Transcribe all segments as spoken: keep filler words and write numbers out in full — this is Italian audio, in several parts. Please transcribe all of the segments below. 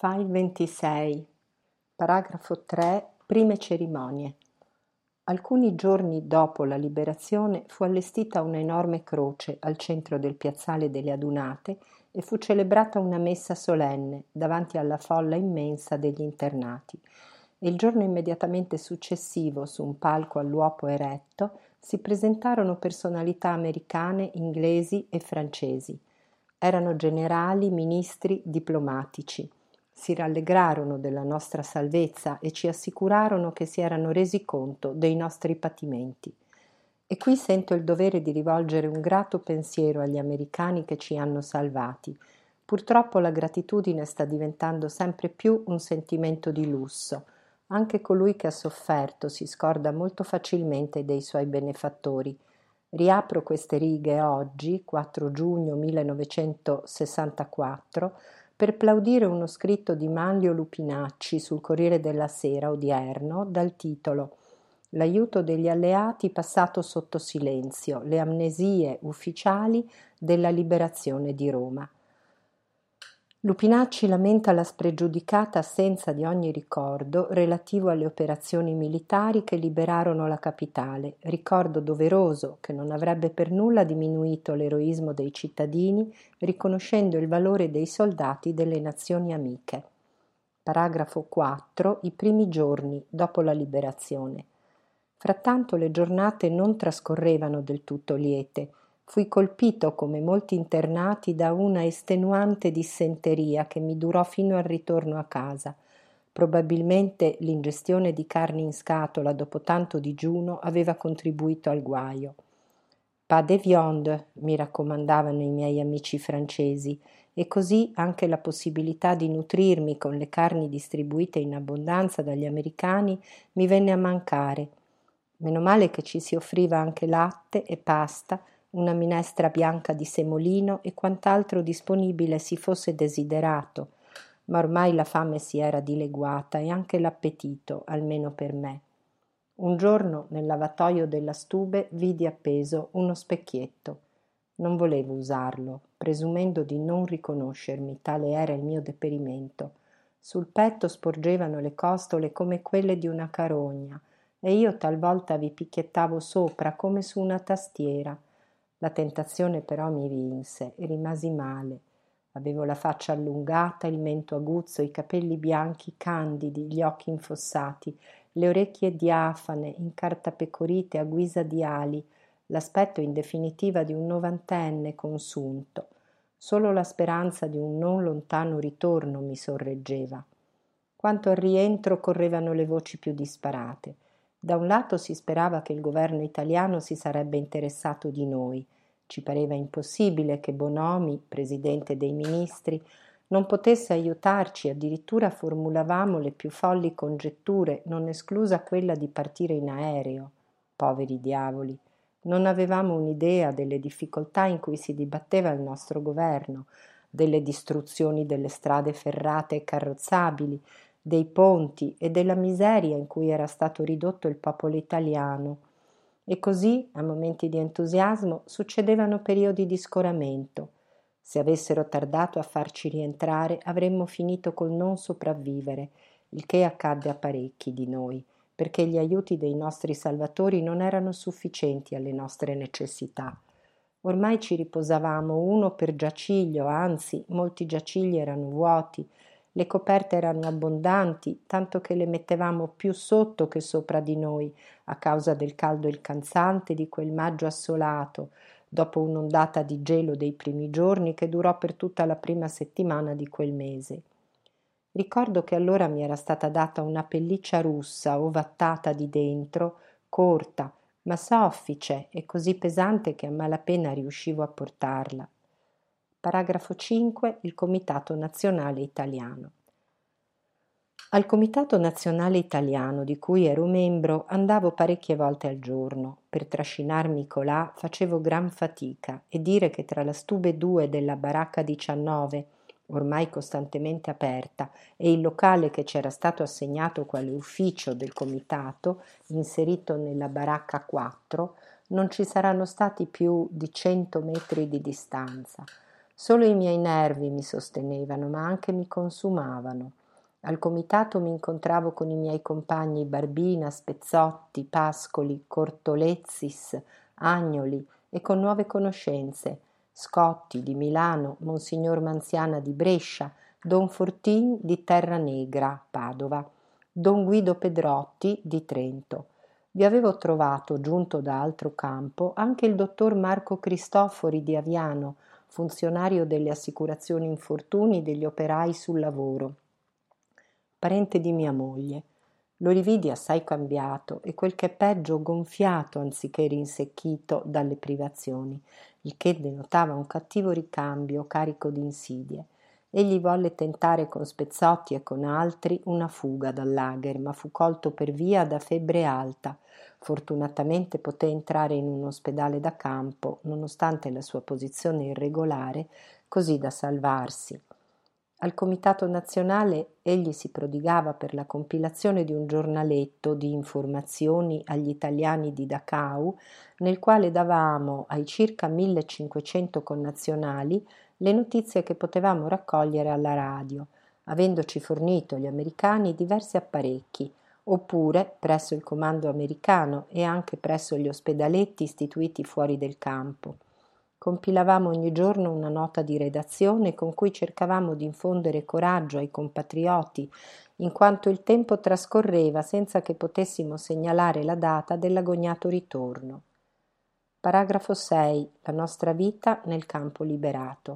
File ventisei, paragrafo tre, prime cerimonie. Alcuni giorni dopo la liberazione fu allestita una enorme croce al centro del piazzale delle Adunate e fu celebrata una messa solenne davanti alla folla immensa degli internati. E il giorno immediatamente successivo, su un palco all'uopo eretto, si presentarono personalità americane, inglesi e francesi. Erano generali, ministri, diplomatici. Si rallegrarono della nostra salvezza e ci assicurarono che si erano resi conto dei nostri patimenti. E qui sento il dovere di rivolgere un grato pensiero agli americani che ci hanno salvati. Purtroppo la gratitudine sta diventando sempre più un sentimento di lusso. Anche colui che ha sofferto si scorda molto facilmente dei suoi benefattori. Riapro queste righe oggi, quattro giugno millenovecentosessantaquattro, per plaudire uno scritto di Manlio Lupinacci sul Corriere della Sera odierno dal titolo «L'aiuto degli alleati passato sotto silenzio, le amnesie ufficiali della liberazione di Roma». Lupinacci lamenta la spregiudicata assenza di ogni ricordo relativo alle operazioni militari che liberarono la capitale, ricordo doveroso che non avrebbe per nulla diminuito l'eroismo dei cittadini, riconoscendo il valore dei soldati delle nazioni amiche. Paragrafo quattro. I primi giorni dopo la liberazione. Frattanto le giornate non trascorrevano del tutto liete. Fui colpito, come molti internati, da una estenuante dissenteria che mi durò fino al ritorno a casa. Probabilmente l'ingestione di carni in scatola dopo tanto digiuno aveva contribuito al guaio. «Pas de viande», mi raccomandavano i miei amici francesi, e così anche la possibilità di nutrirmi con le carni distribuite in abbondanza dagli americani mi venne a mancare. Meno male che ci si offriva anche latte e pasta, una minestra bianca di semolino e quant'altro disponibile si fosse desiderato, ma ormai la fame si era dileguata e anche l'appetito, almeno per me. Un giorno nel lavatoio della stube vidi appeso uno specchietto. Non volevo usarlo, presumendo di non riconoscermi, tale era il mio deperimento. Sul petto sporgevano le costole come quelle di una carogna e io talvolta vi picchiettavo sopra come su una tastiera. La tentazione però mi vinse e rimasi male. Avevo la faccia allungata, il mento aguzzo, i capelli bianchi candidi, gli occhi infossati, le orecchie diafane, incartapecorite a guisa di ali, l'aspetto in definitiva di un novantenne consunto. Solo la speranza di un non lontano ritorno mi sorreggeva. Quanto al rientro correvano le voci più disparate. Da un lato si sperava che il governo italiano si sarebbe interessato di noi. Ci pareva impossibile che Bonomi, presidente dei ministri, non potesse aiutarci, addirittura formulavamo le più folli congetture, non esclusa quella di partire in aereo. Poveri diavoli! Non avevamo un'idea delle difficoltà in cui si dibatteva il nostro governo, delle distruzioni delle strade ferrate e carrozzabili, dei ponti e della miseria in cui era stato ridotto il popolo italiano. E così, a momenti di entusiasmo, succedevano periodi di scoramento. Se avessero tardato a farci rientrare, avremmo finito col non sopravvivere, il che accadde a parecchi di noi, perché gli aiuti dei nostri salvatori non erano sufficienti alle nostre necessità. Ormai ci riposavamo uno per giaciglio, anzi, molti giacigli erano vuoti, le coperte erano abbondanti, tanto che le mettevamo più sotto che sopra di noi, a causa del caldo incalzante di quel maggio assolato, dopo un'ondata di gelo dei primi giorni che durò per tutta la prima settimana di quel mese. Ricordo che allora mi era stata data una pelliccia russa, ovattata di dentro, corta, ma soffice e così pesante che a malapena riuscivo a portarla. Paragrafo cinque. Il Comitato Nazionale Italiano. Al Comitato Nazionale Italiano, di cui ero membro, andavo parecchie volte al giorno. Per trascinarmi colà facevo gran fatica e dire che tra la stube due della baracca diciannove, ormai costantemente aperta, e il locale che c'era stato assegnato quale ufficio del comitato, inserito nella baracca quattro, non ci saranno stati più di cento metri di distanza. Solo i miei nervi mi sostenevano, ma anche mi consumavano. Al comitato mi incontravo con i miei compagni Barbina, Spezzotti, Pascoli, Cortolezzis, Agnoli e con nuove conoscenze, Scotti di Milano, Monsignor Manziana di Brescia, Don Fortin di Terranegra, Padova, Don Guido Pedrotti di Trento. Vi avevo trovato, giunto da altro campo, anche il dottor Marco Cristofori di Aviano, funzionario delle assicurazioni infortuni degli operai sul lavoro, parente di mia moglie. Lo rividi assai cambiato e quel che è peggio gonfiato anziché rinsecchito dalle privazioni, il che denotava un cattivo ricambio carico di insidie. Egli volle tentare con Spezzotti e con altri una fuga dal lager, ma fu colto per via da febbre alta. Fortunatamente poté entrare in un ospedale da campo, nonostante la sua posizione irregolare, così da salvarsi. Al Comitato Nazionale egli si prodigava per la compilazione di un giornaletto di informazioni agli italiani di Dachau, nel quale davamo ai circa millecinquecento connazionali le notizie che potevamo raccogliere alla radio, avendoci fornito gli americani diversi apparecchi, oppure presso il comando americano e anche presso gli ospedaletti istituiti fuori del campo. Compilavamo ogni giorno una nota di redazione con cui cercavamo di infondere coraggio ai compatrioti, in quanto il tempo trascorreva senza che potessimo segnalare la data dell'agognato ritorno. Paragrafo sei. La nostra vita nel campo liberato.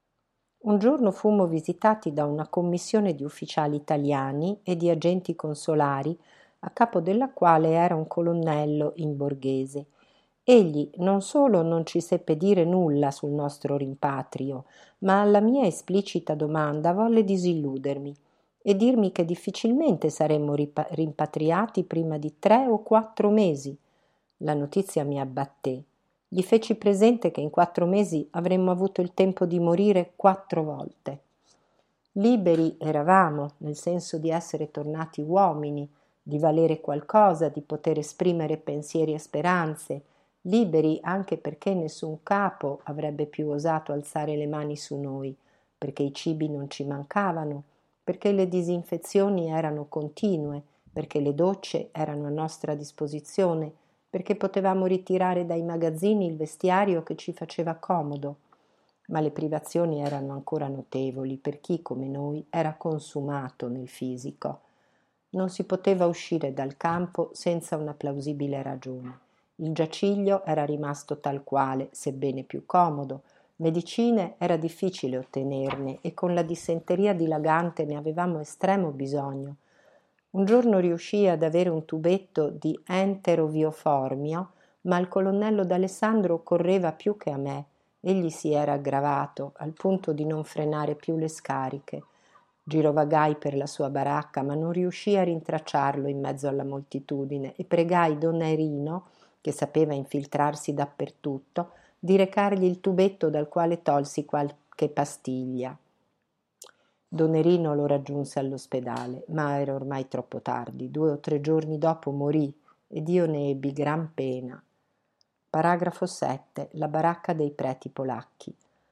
Un giorno fummo visitati da una commissione di ufficiali italiani e di agenti consolari, a capo della quale era un colonnello in borghese. Egli non solo non ci seppe dire nulla sul nostro rimpatrio, ma alla mia esplicita domanda volle disilludermi e dirmi che difficilmente saremmo ripa- rimpatriati prima di tre o quattro mesi. La notizia mi abbatté. Gli feci presente che in quattro mesi avremmo avuto il tempo di morire quattro volte. Liberi eravamo, nel senso di essere tornati uomini, di valere qualcosa, di poter esprimere pensieri e speranze, liberi anche perché nessun capo avrebbe più osato alzare le mani su noi, perché i cibi non ci mancavano, perché le disinfezioni erano continue, perché le docce erano a nostra disposizione, perché potevamo ritirare dai magazzini il vestiario che ci faceva comodo. Ma le privazioni erano ancora notevoli per chi, come noi, era consumato nel fisico. Non si poteva uscire dal campo senza una plausibile ragione. Il giaciglio era rimasto tal quale, sebbene più comodo. Medicine era difficile ottenerne e con la dissenteria dilagante ne avevamo estremo bisogno. Un giorno riuscii ad avere un tubetto di enterovioformio, ma il colonnello D'Alessandro correva più che a me. Egli si era aggravato al punto di non frenare più le scariche. Girovagai per la sua baracca, ma non riuscii a rintracciarlo in mezzo alla moltitudine e pregai Don Nerino, che sapeva infiltrarsi dappertutto, di recargli il tubetto dal quale tolsi qualche pastiglia. Don Nerino lo raggiunse all'ospedale, ma era ormai troppo tardi. Due o tre giorni dopo morì ed io ne ebbi gran pena. Paragrafo sette. La baracca dei preti polacchi.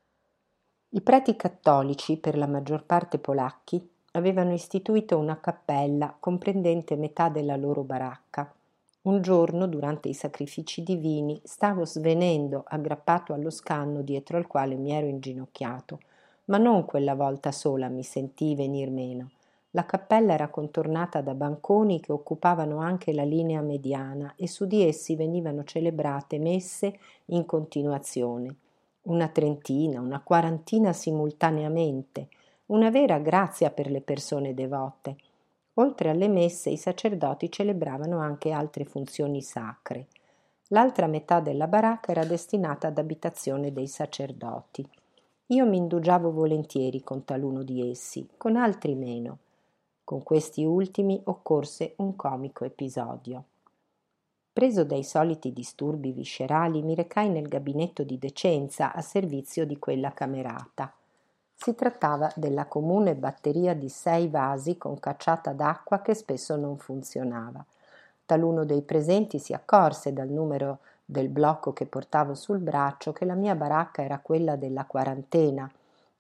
I preti cattolici, per la maggior parte polacchi, avevano istituito una cappella comprendente metà della loro baracca. Un giorno, durante i sacrifici divini, stavo svenendo aggrappato allo scanno dietro al quale mi ero inginocchiato, ma non quella volta sola mi sentii venir meno. La cappella era contornata da banconi che occupavano anche la linea mediana e su di essi venivano celebrate messe in continuazione. Una trentina, una quarantina simultaneamente, una vera grazia per le persone devote. Oltre alle messe i sacerdoti celebravano anche altre funzioni sacre. L'altra metà della baracca era destinata ad abitazione dei sacerdoti. Io mi indugiavo volentieri con taluno di essi, con altri meno. Con questi ultimi occorse un comico episodio. Preso dai soliti disturbi viscerali, mi recai nel gabinetto di decenza a servizio di quella camerata. Si trattava della comune batteria di sei vasi con cacciata d'acqua che spesso non funzionava. Taluno dei presenti si accorse dal numero del blocco che portavo sul braccio che la mia baracca era quella della quarantena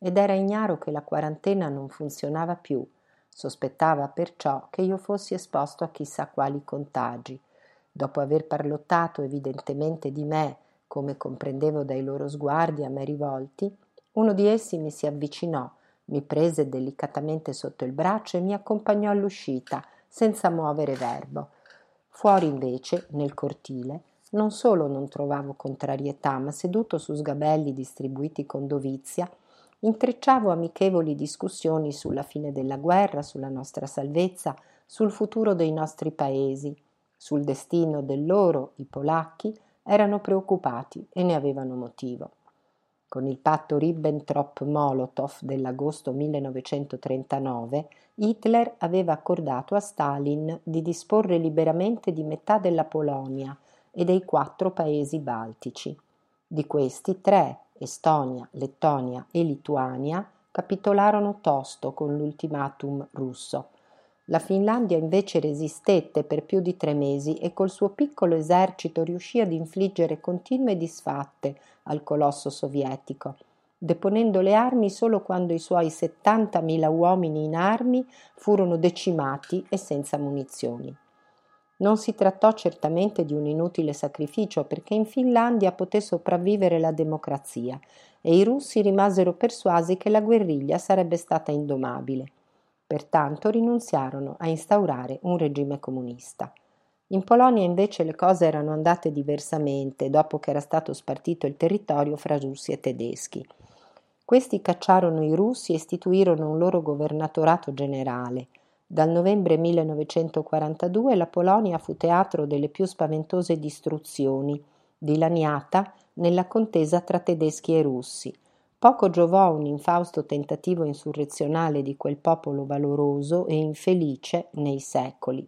ed era ignaro che la quarantena non funzionava più. Sospettava perciò che io fossi esposto a chissà quali contagi. Dopo aver parlottato evidentemente di me, come comprendevo dai loro sguardi a me rivolti, uno di essi mi si avvicinò, mi prese delicatamente sotto il braccio e mi accompagnò all'uscita, senza muovere verbo. Fuori invece, nel cortile, non solo non trovavo contrarietà, ma seduto su sgabelli distribuiti con dovizia, intrecciavo amichevoli discussioni sulla fine della guerra, sulla nostra salvezza, sul futuro dei nostri paesi, sul destino del loro, i polacchi, erano preoccupati e ne avevano motivo. Con il patto Ribbentrop-Molotov dell'agosto millenovecentotrentanove, Hitler aveva accordato a Stalin di disporre liberamente di metà della Polonia e dei quattro paesi baltici. Di questi tre, Estonia, Lettonia e Lituania, capitolarono tosto con l'ultimatum russo. La Finlandia invece resistette per più di tre mesi e col suo piccolo esercito riuscì ad infliggere continue disfatte al colosso sovietico, deponendo le armi solo quando i suoi settantamila uomini in armi furono decimati e senza munizioni. Non si trattò certamente di un inutile sacrificio, perché in Finlandia poté sopravvivere la democrazia e i russi rimasero persuasi che la guerriglia sarebbe stata indomabile. Pertanto rinunziarono a instaurare un regime comunista. In Polonia invece le cose erano andate diversamente dopo che era stato spartito il territorio fra russi e tedeschi. Questi cacciarono i russi e istituirono un loro governatorato generale. Dal novembre millenovecentoquarantadue la Polonia fu teatro delle più spaventose distruzioni, dilaniata nella contesa tra tedeschi e russi. Poco giovò un infausto tentativo insurrezionale di quel popolo valoroso e infelice nei secoli.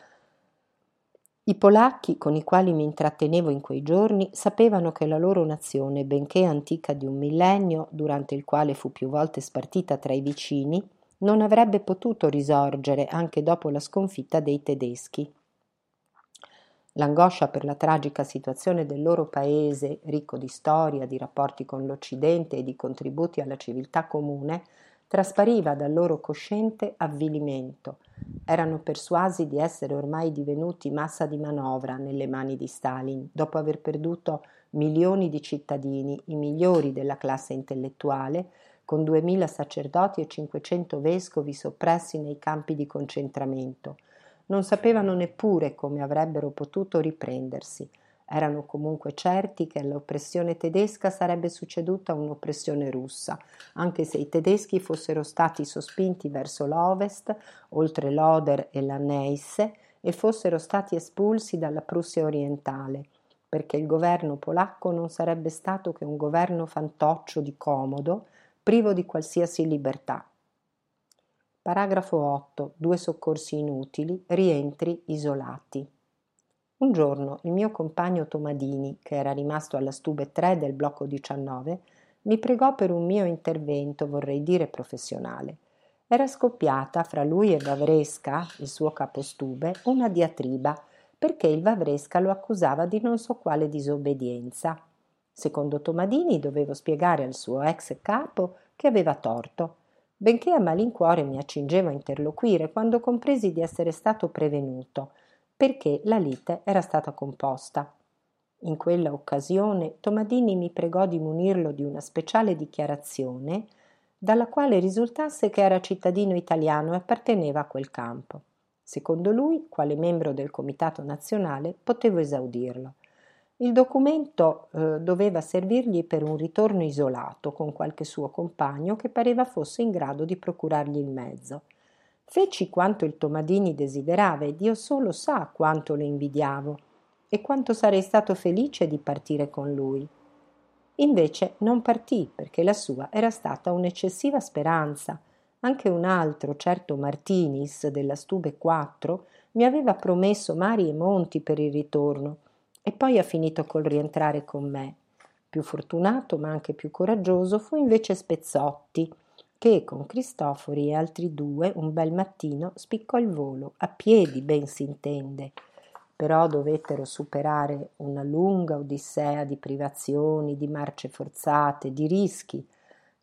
I polacchi, con i quali mi intrattenevo in quei giorni, sapevano che la loro nazione, benché antica di un millennio, durante il quale fu più volte spartita tra i vicini, non avrebbe potuto risorgere anche dopo la sconfitta dei tedeschi. L'angoscia per la tragica situazione del loro paese, ricco di storia, di rapporti con l'Occidente e di contributi alla civiltà comune, traspariva dal loro cosciente avvilimento. Erano persuasi di essere ormai divenuti massa di manovra nelle mani di Stalin, dopo aver perduto milioni di cittadini, i migliori della classe intellettuale, con duemila sacerdoti e cinquecento vescovi soppressi nei campi di concentramento. Non sapevano neppure come avrebbero potuto riprendersi. Erano comunque certi che all'oppressione tedesca sarebbe succeduta un'oppressione russa, anche se i tedeschi fossero stati sospinti verso l'ovest, oltre l'Oder e la Neisse, e fossero stati espulsi dalla Prussia orientale, perché il governo polacco non sarebbe stato che un governo fantoccio di comodo, privo di qualsiasi libertà. Paragrafo otto. Due soccorsi inutili, rientri isolati. Un giorno il mio compagno Tomadini, che era rimasto alla Stube tre del blocco diciannove, mi pregò per un mio intervento, vorrei dire professionale. Era scoppiata fra lui e Vavresca, il suo capostube, una diatriba, perché il Vavresca lo accusava di non so quale disobbedienza. Secondo Tomadini dovevo spiegare al suo ex capo che aveva torto. Benché a malincuore mi accingevo a interloquire quando compresi di essere stato prevenuto, perché la lite era stata composta. In quella occasione Tomadini mi pregò di munirlo di una speciale dichiarazione dalla quale risultasse che era cittadino italiano e apparteneva a quel campo. Secondo lui, quale membro del Comitato Nazionale, potevo esaudirlo. Il documento eh, doveva servirgli per un ritorno isolato con qualche suo compagno che pareva fosse in grado di procurargli il mezzo. Feci quanto il Tomadini desiderava e Dio solo sa quanto lo invidiavo e quanto sarei stato felice di partire con lui. Invece non partì perché la sua era stata un'eccessiva speranza. Anche un altro, certo Martinis della Stube quattro, mi aveva promesso mari e monti per il ritorno e poi ha finito col rientrare con me. Più fortunato ma anche più coraggioso fu invece Spezzotti, che con Cristofori e altri due un bel mattino spiccò il volo, a piedi ben si intende. Però dovettero superare una lunga odissea di privazioni, di marce forzate, di rischi,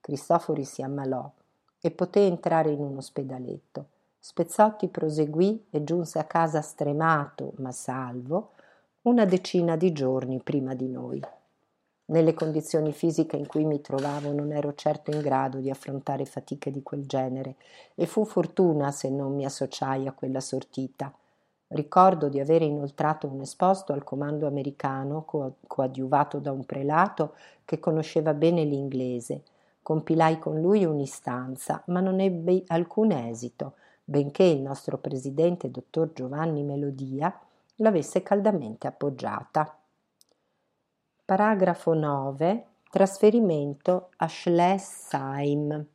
Cristofori si ammalò e poté entrare in un ospedaletto. Spezzotti proseguì e giunse a casa stremato, ma salvo, una decina di giorni prima di noi. Nelle condizioni fisiche in cui mi trovavo non ero certo in grado di affrontare fatiche di quel genere e fu fortuna se non mi associai a quella sortita. Ricordo di avere inoltrato un esposto al comando americano co- coadiuvato da un prelato che conosceva bene l'inglese. Compilai con lui un'istanza, ma non ebbi alcun esito, benché il nostro presidente, dottor Giovanni Melodia, l'avesse caldamente appoggiata. Paragrafo nove. Trasferimento a Schlesheim.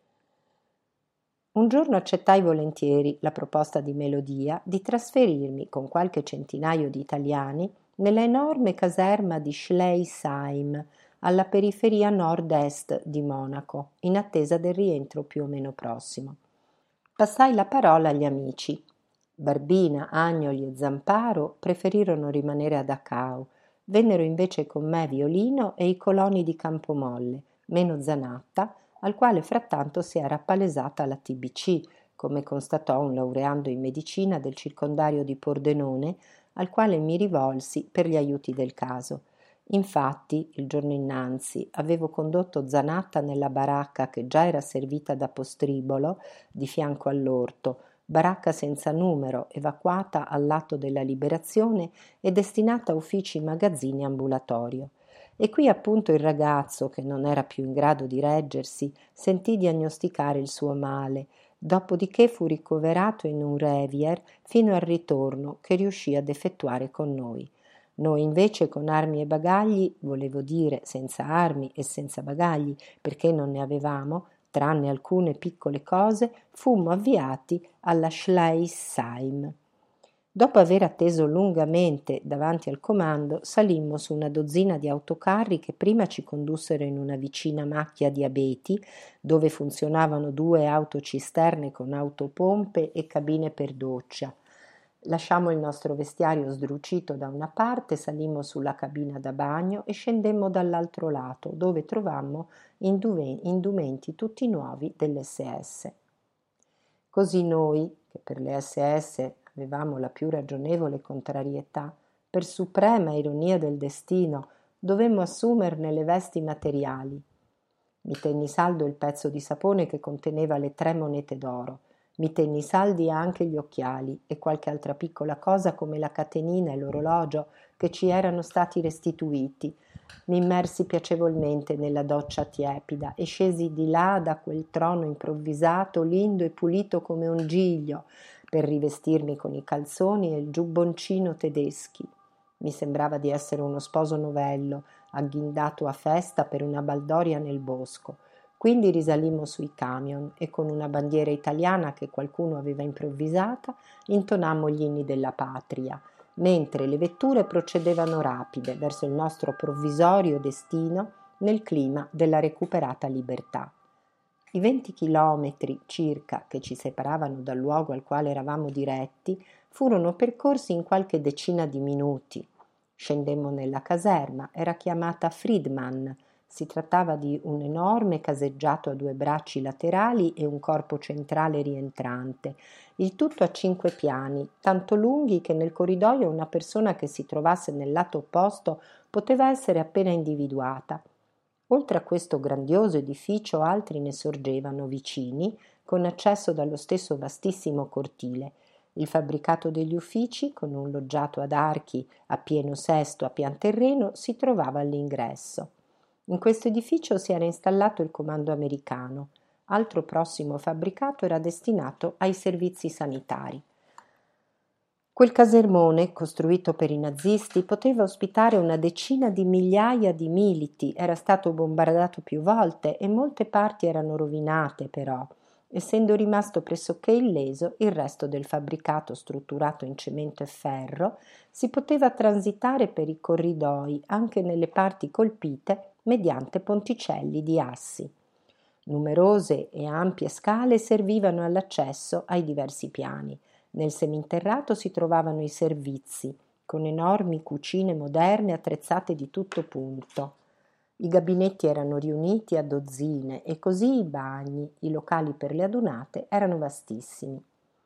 Un giorno accettai volentieri la proposta di Melodia di trasferirmi con qualche centinaio di italiani nella enorme caserma di Schleisheim, alla periferia nord-est di Monaco, in attesa del rientro più o meno prossimo. Passai la parola agli amici. Barbina, Agnoli e Zamparo preferirono rimanere a Dachau. Vennero invece con me Violino e i coloni di Campomolle, meno Zanatta, al quale frattanto si era appalesata la T B C, come constatò un laureando in medicina del circondario di Pordenone, al quale mi rivolsi per gli aiuti del caso. Infatti, il giorno innanzi, avevo condotto Zanatta nella baracca che già era servita da postribolo, di fianco all'orto, baracca senza numero, evacuata all'atto della liberazione e destinata a uffici, magazzini e ambulatorio. E qui appunto il ragazzo, che non era più in grado di reggersi, sentì diagnosticare il suo male, dopodiché fu ricoverato in un revier fino al ritorno, che riuscì ad effettuare con noi. Noi invece con armi e bagagli, volevo dire senza armi e senza bagagli, perché non ne avevamo, tranne alcune piccole cose, fummo avviati alla Schleisheim. Dopo aver atteso lungamente davanti al comando, salimmo su una dozzina di autocarri che prima ci condussero in una vicina macchia di abeti, dove funzionavano due autocisterne con autopompe e cabine per doccia. Lasciammo il nostro vestiario sdrucito da una parte, salimmo sulla cabina da bagno e scendemmo dall'altro lato, dove trovammo induve- indumenti tutti nuovi dell'esse esse. Così noi, che per le esse esse avevamo la più ragionevole contrarietà, per suprema ironia del destino, dovemmo assumerne le vesti materiali. Mi tenni saldo il pezzo di sapone che conteneva le tre monete d'oro. Mi tenni saldi anche gli occhiali e qualche altra piccola cosa come la catenina e l'orologio che ci erano stati restituiti. Mi immersi piacevolmente nella doccia tiepida e scesi di là da quel trono improvvisato, lindo e pulito come un giglio, per rivestirmi con i calzoni e il giubboncino tedeschi. Mi sembrava di essere uno sposo novello, agghindato a festa per una baldoria nel bosco. Quindi risalimmo sui camion e con una bandiera italiana che qualcuno aveva improvvisata intonammo gli inni della patria, mentre le vetture procedevano rapide verso il nostro provvisorio destino nel clima della recuperata libertà. I venti chilometri circa che ci separavano dal luogo al quale eravamo diretti furono percorsi in qualche decina di minuti. Scendemmo nella caserma, era chiamata Friedman. Si trattava di un enorme caseggiato a due bracci laterali e un corpo centrale rientrante, il tutto a cinque piani, tanto lunghi che nel corridoio una persona che si trovasse nel lato opposto poteva essere appena individuata. Oltre a questo grandioso edificio altri ne sorgevano vicini, con accesso dallo stesso vastissimo cortile. Il fabbricato degli uffici, con un loggiato ad archi a pieno sesto a pian terreno, si trovava all'ingresso. In questo edificio si era installato il comando americano. Altro prossimo fabbricato era destinato ai servizi sanitari. Quel casermone, costruito per i nazisti, poteva ospitare una decina di migliaia di militi, era stato bombardato più volte e molte parti erano rovinate, però, essendo rimasto pressoché illeso il resto del fabbricato strutturato in cemento e ferro, si poteva transitare per i corridoi anche nelle parti colpite mediante ponticelli di assi. Numerose e ampie scale servivano all'accesso ai diversi piani. Nel seminterrato si trovavano i servizi, con enormi cucine moderne attrezzate di tutto punto. I gabinetti erano riuniti a dozzine e così i bagni, i locali per le adunate erano vastissimi.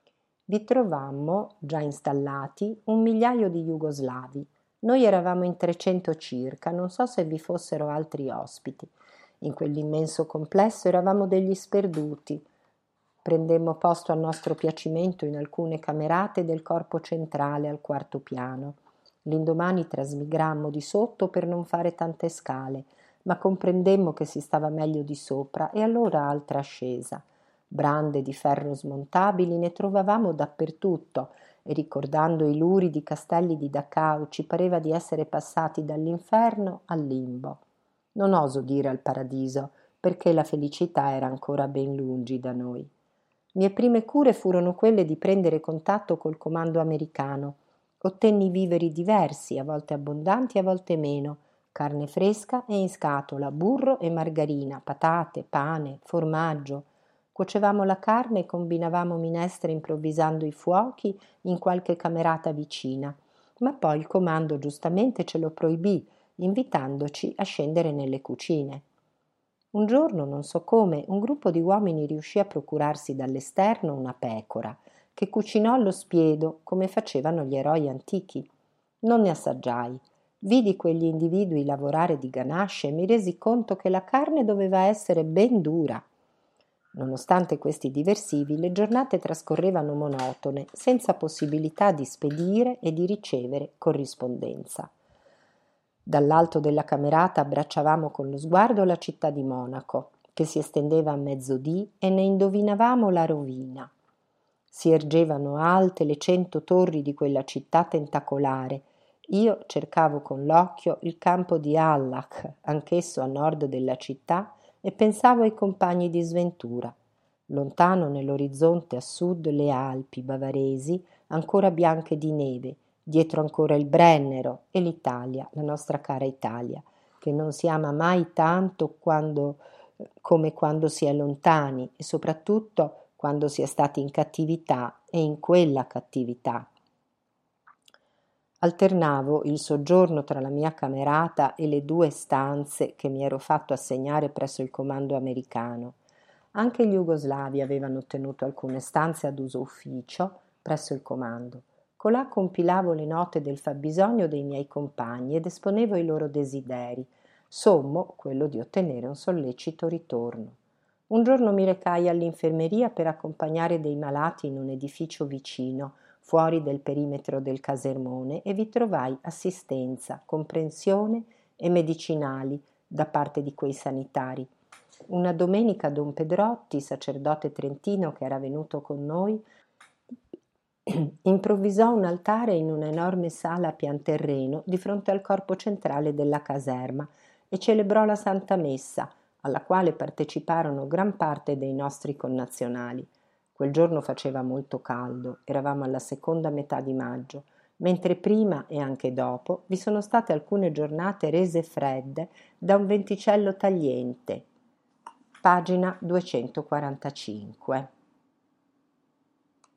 Vi trovammo, già installati, un migliaio di jugoslavi. Noi eravamo in trecento circa, non so se vi fossero altri ospiti. In quell'immenso complesso eravamo degli sperduti. Prendemmo posto a nostro piacimento in alcune camerate del corpo centrale al quarto piano. L'indomani trasmigrammo di sotto per non fare tante scale, ma comprendemmo che si stava meglio di sopra e allora altra ascesa. Brande di ferro smontabili ne trovavamo dappertutto e ricordando i luridi castelli di Dachau ci pareva di essere passati dall'inferno al limbo. Non oso dire al paradiso, perché la felicità era ancora ben lungi da noi. Mie prime cure furono quelle di prendere contatto col comando americano. Ottenni viveri diversi, a volte abbondanti, a volte meno, carne fresca e in scatola, burro e margarina, patate, pane, formaggio. Cuocevamo la carne e combinavamo minestre improvvisando i fuochi in qualche camerata vicina, ma poi il comando giustamente ce lo proibì, invitandoci a scendere nelle cucine. Un giorno, non so come, un gruppo di uomini riuscì a procurarsi dall'esterno una pecora, che cucinò allo spiedo, come facevano gli eroi antichi. Non ne assaggiai. Vidi quegli individui lavorare di ganasce e mi resi conto che la carne doveva essere ben dura. Nonostante questi diversivi, le giornate trascorrevano monotone, senza possibilità di spedire e di ricevere corrispondenza. Dall'alto della camerata abbracciavamo con lo sguardo la città di Monaco, che si estendeva a mezzodì e ne indovinavamo la rovina. Si ergevano alte le cento torri di quella città tentacolare. Io cercavo con l'occhio il campo di Allach, anch'esso a nord della città, e pensavo ai compagni di sventura. Lontano nell'orizzonte a sud le Alpi bavaresi, ancora bianche di neve, dietro ancora il Brennero e l'Italia, la nostra cara Italia, che non si ama mai tanto quando, come quando si è lontani e soprattutto quando si è stati in cattività e in quella cattività. Alternavo il soggiorno tra la mia camerata e le due stanze che mi ero fatto assegnare presso il comando americano. Anche gli jugoslavi avevano ottenuto alcune stanze ad uso ufficio presso il comando. Colà compilavo le note del fabbisogno dei miei compagni ed esponevo i loro desideri. Sommo quello di ottenere un sollecito ritorno. Un giorno mi recai all'infermeria per accompagnare dei malati in un edificio vicino, fuori del perimetro del casermone, e vi trovai assistenza, comprensione e medicinali da parte di quei sanitari. Una domenica don Pedrotti, sacerdote trentino che era venuto con noi, improvvisò un altare in un'enorme sala a pian terreno di fronte al corpo centrale della caserma e celebrò la Santa Messa, alla quale parteciparono gran parte dei nostri connazionali. Quel giorno faceva molto caldo, eravamo alla seconda metà di maggio, mentre prima e anche dopo vi sono state alcune giornate rese fredde da un venticello tagliente. Pagina duecentoquarantacinque.